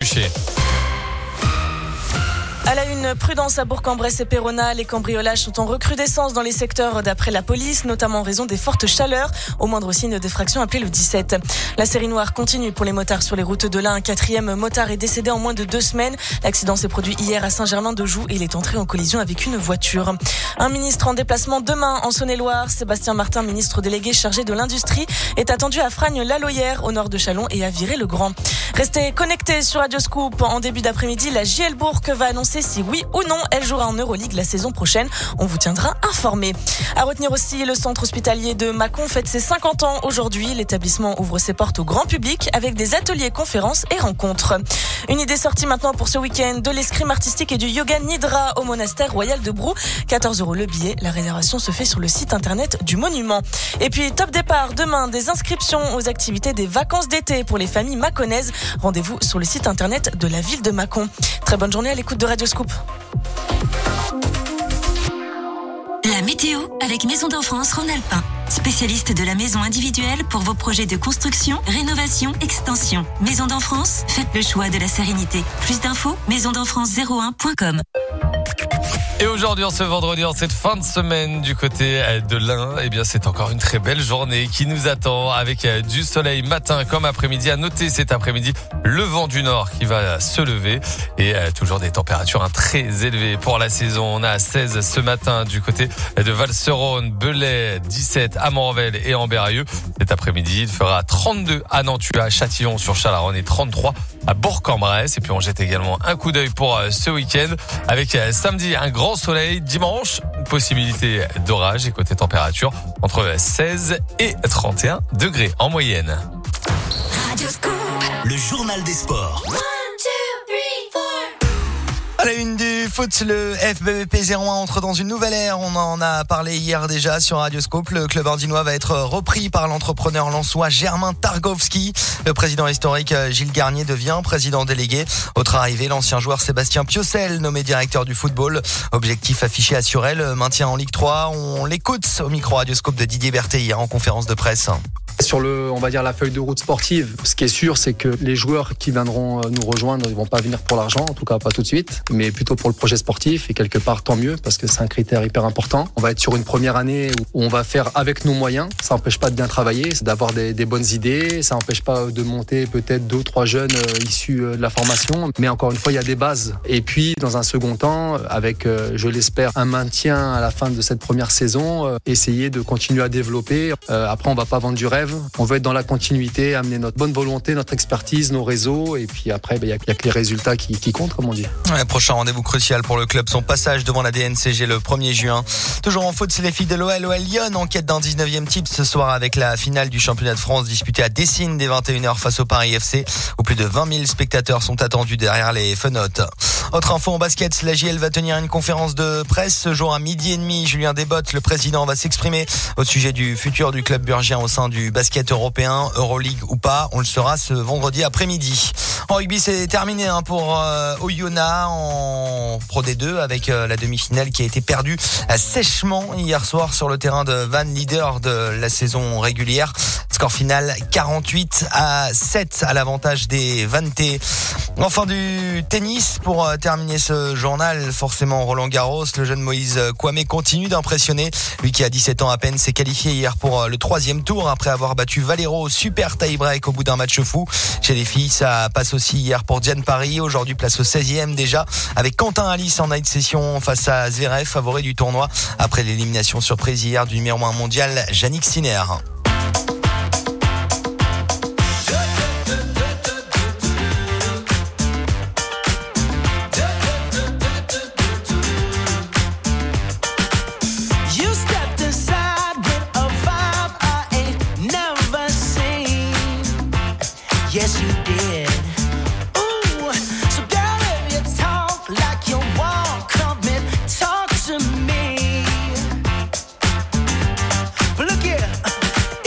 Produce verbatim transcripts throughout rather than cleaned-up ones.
Rucher. À la une, prudence à Bourg-en-Bresse et Péronne. Les cambriolages sont en recrudescence dans les secteurs d'après la police, notamment en raison des fortes chaleurs. Au moindre signe d'effraction, appelez le dix-sept. La série noire continue pour les motards sur les routes de l'Ain. Un quatrième motard est décédé en moins de deux semaines. L'accident s'est produit hier à Saint-Germain-de-Joux et il est entré en collision avec une voiture. Un ministre en déplacement demain en Saône-et-Loire, Sébastien Martin, ministre délégué chargé de l'industrie, est attendu à Fragnes-l'Aloyère, au nord de Châlons et à Viré-le-Grand. Restez connectés sur Radio Scoop. En début d'après-midi, la J L Bourg va annoncer si oui ou non elle jouera en Euroleague la saison prochaine. On vous tiendra informé. À retenir aussi, le centre hospitalier de Mâcon fête ses cinquante ans aujourd'hui. L'établissement ouvre ses portes au grand public avec des ateliers, conférences et rencontres. Une idée sortie maintenant pour ce week-end, de l'escrime artistique et du yoga Nidra au monastère royal de Brou. quatorze euros le billet. La réservation se fait sur le site internet du monument. Et puis, top départ demain, des inscriptions aux activités des vacances d'été pour les familles mâconnaises. Rendez-vous sur le site internet de la ville de Mâcon. Très bonne journée à l'écoute de Radio Scoop. La météo avec Maison d'Enfance Rhône-Alpin. Spécialiste de la maison individuelle pour vos projets de construction, rénovation, extension. Maison d'Enfance, faites le choix de la sérénité. Plus d'infos, maison d'enfance zéro un point com. Et aujourd'hui, en ce vendredi, en cette fin de semaine du côté de l'Ain, eh bien, c'est encore une très belle journée qui nous attend avec du soleil matin comme après-midi. À noter cet après-midi le vent du nord qui va se lever et toujours des températures très élevées pour la saison. On a seize ce matin du côté de Val-Serone, Belay, dix-sept à Morvel et en Berrieux. Cet après-midi, il fera trente-deux à Nantua, à Châtillon-sur-Chalaronne et trente-trois à Bourg-en-Bresse. Et puis on jette également un coup d'œil pour ce week-end avec samedi un grand soleil, dimanche une possibilité d'orage et côté température entre seize et trente et un degrés en moyenne. Le journal des sports. À la une du foot, le F B V P zéro un entre dans une nouvelle ère. On en a parlé hier déjà sur Radio Scoop. Le club ardinois va être repris par l'entrepreneur lensois Germain Targowski. Le président historique Gilles Garnier devient président délégué. Autre arrivée, l'ancien joueur Sébastien Piocel, nommé directeur du football. Objectif affiché assuré, le maintien en Ligue trois. On l'écoute au micro Radio Scoop de Didier Berthet hier en conférence de presse. Sur le, on va dire la feuille de route sportive, ce qui est sûr, c'est que les joueurs qui viendront nous rejoindre, ils vont pas venir pour l'argent, en tout cas pas tout de suite, mais plutôt pour le projet sportif. Et quelque part, tant mieux, parce que c'est un critère hyper important. On va être sur une première année où on va faire avec nos moyens. Ça n'empêche pas de bien travailler, c'est d'avoir des, des bonnes idées. Ça n'empêche pas de monter peut-être deux ou trois jeunes euh, issus euh, de la formation. Mais encore une fois, il y a des bases. Et puis, dans un second temps, avec, euh, je l'espère, un maintien à la fin de cette première saison, euh, essayer de continuer à développer. Euh, après, on va pas vendre du rêve. On veut être dans la continuité, amener notre bonne volonté, notre expertise, nos réseaux. Et puis après, il ben, n'y a, a que les résultats qui, qui comptent, comme on dit. Ouais, prochain rendez-vous crucial pour le club, son passage devant la D N C G le premier juin. Toujours en foot, c'est les filles de l'O L. L'O L Lyon en quête d'un dix-neuvième titre ce soir avec la finale du championnat de France disputée à Dessines dès vingt et une heures face au Paris F C, où plus de vingt mille spectateurs sont attendus derrière les fenotes. Autre info en basket, la J L va tenir une conférence de presse ce jour à midi et demi. Julien Desbottes, le président, va s'exprimer au sujet du futur du club burgien au sein du basket européen, Euroleague ou pas. On le saura ce vendredi après-midi. En rugby, c'est terminé hein, pour euh, Oyonnax en Pro D deux avec euh, la demi-finale qui a été perdue euh, sèchement hier soir sur le terrain de Vannes, leader de la saison régulière. Score final quarante-huit à sept à l'avantage des Vannetais. Enfin du tennis pour euh, terminer ce journal, forcément Roland Garros, le jeune Moïse Kouamé continue d'impressionner. Lui qui a dix-sept ans à peine s'est qualifié hier pour euh, le troisième tour après avoir battu Valero au super tie-break au bout d'un match fou. Chez les filles, ça passe aussi hier pour Diane Paris. Aujourd'hui, place au seizième déjà avec Quentin Alice en night session face à Zverev, favori du tournoi après l'élimination surprise hier du numéro un mondial Jannik Sinner. Yes, you did. Ooh, so girl, if you talk like you want, come and talk to me. But look here,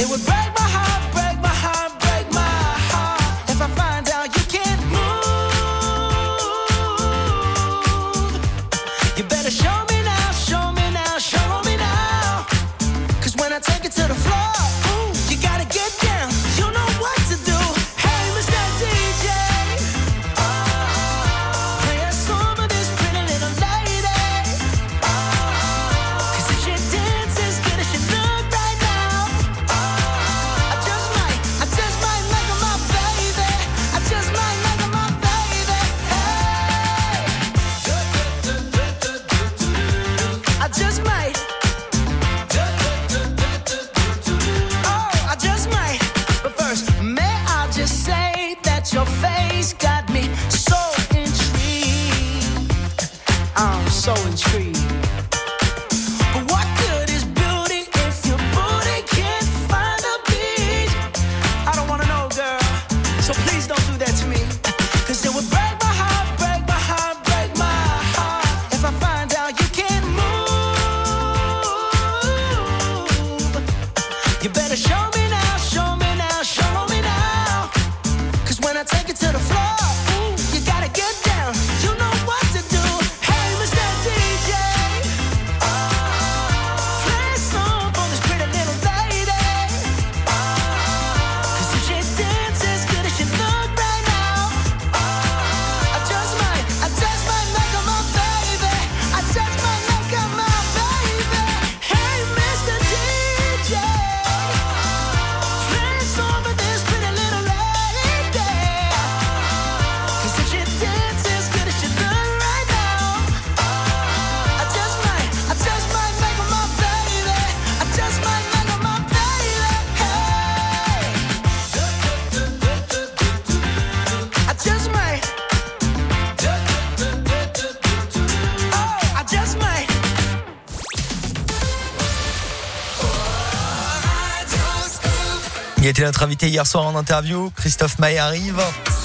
Il était notre invité hier soir en interview. Christophe Maé arrive.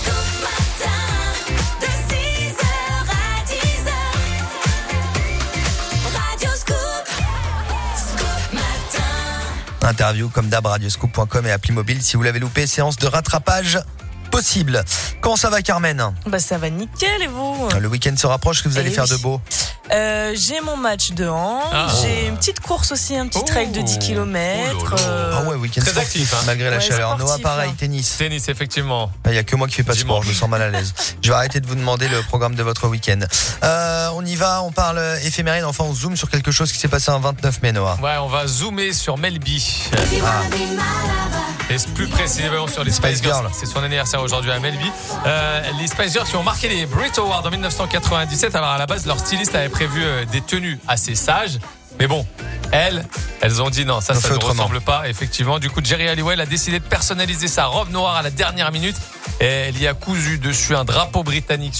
Interview comme d'hab, radioscoop point com et appli mobile. Si vous l'avez loupé, séance de rattrapage possible. Comment ça va, Carmen? Bah ça va nickel, et vous? Le week-end se rapproche, que vous allez Eh faire oui. de beau? Euh, j'ai mon match de hand, Ah. j'ai une petite course aussi, un petit Oh. trail de dix kilomètres. Oh là là. euh, Ah ouais, week-end Très sportif, actif, hein. malgré la Ouais, chaleur. sportif, Noah, pareil, hein. tennis. Tennis, effectivement. Il n'y a que moi qui fais pas de sport, Dimanche. je me sens mal à l'aise. Je vais arrêter de vous demander le programme de votre week-end. Euh, on y va, on parle éphéméride, enfin on zoome sur quelque chose qui s'est passé un vingt-neuf mai, Noah. Ouais, on va zoomer sur Melby. Ah. Et plus précisément sur les Spice Spice Girls. Girls. C'est son anniversaire aujourd'hui à Melby. Euh, les Spice Girls qui ont marqué les Brit Awards en dix-neuf cent quatre-vingt-dix-sept. Alors à la base, leur styliste avait prévu euh, des tenues assez sages. Mais bon, elles, elles ont dit non, ça, On ça fait ne autrement. ressemble pas. Effectivement, du coup, Jerry Halliwell a décidé de personnaliser sa robe noire à la dernière minute. Et elle y a cousu dessus un drapeau britannique